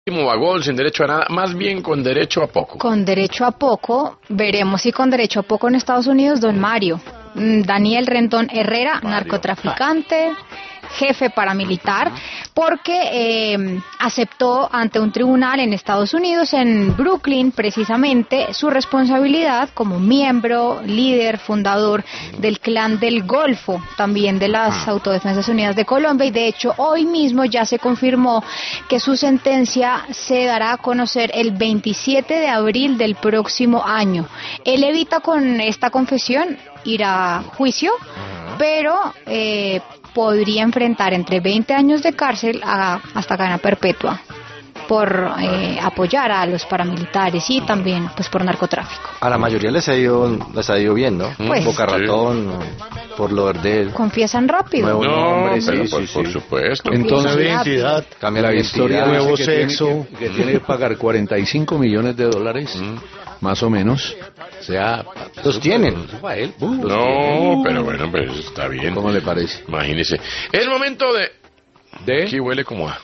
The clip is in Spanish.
Vagón, sin derecho a nada, más bien con derecho a poco. Con derecho a poco, veremos si con derecho a poco en Estados Unidos, don Mario. Daniel Rendón Herrera, narcotraficante, jefe paramilitar, porque aceptó ante un tribunal en Estados Unidos, en Brooklyn, precisamente, su responsabilidad como miembro, líder, fundador del Clan del Golfo, también de las Autodefensas Unidas de Colombia, y de hecho hoy mismo ya se confirmó que su sentencia se dará a conocer el 27 de abril del próximo año. Él evita con esta confesión ir a juicio, pero podría enfrentar entre 20 años de cárcel hasta cadena perpetua por apoyar a los paramilitares y también pues por narcotráfico. A la mayoría les ha ido bien, ¿no? Pues, Boca Ratón, por lo verde. Confiesan rápido. Nuevo nombre, pero sí, por sí. supuesto. Entonces, identidad, Cambia la historia identidad, nuevo que sexo, que tiene que pagar 45 millones de dólares, más o menos. O sea, los tienen. para él. No, pero bueno, pues está bien. ¿Cómo le parece? Imagínese. Es momento de... ¿De? Aquí huele como a